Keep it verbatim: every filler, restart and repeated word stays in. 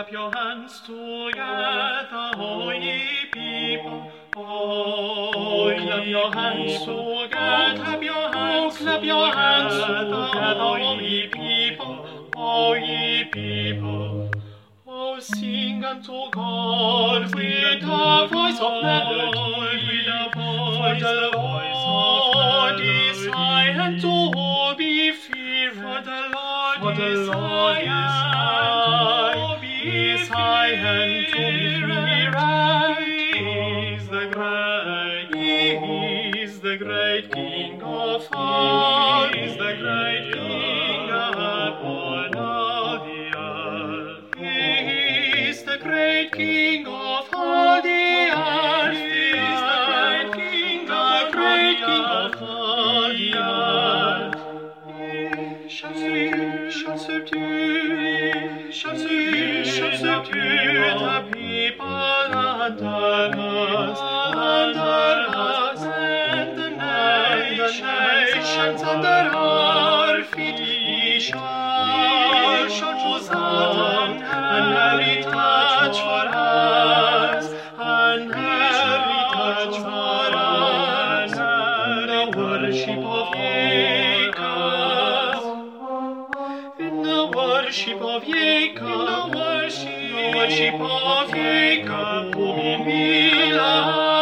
clap your hands together, O ye people. Oh, clap your hands together, clap your hands, clap your hands together, O ye people, O ye people. Oh, sing unto God with a voice of melody, with a voice, the Lord is high and to be feared, for the Lord, for the is, Lord high is high, is high and to be feared. He is the great, He is the great King of all, He is the great King upon all the earth. He is the great King of all the earth. He is the great King, the great King of all the earth. He shall subdue, shall subdue, shall subdue, shall subdue the people under us, under us, and the nations under our feet. He shall, shall choose an heritage for us, an heritage for us, the worship of Jacob, in the worship of Jacob, in the worship, worship of Jacob, whom we love.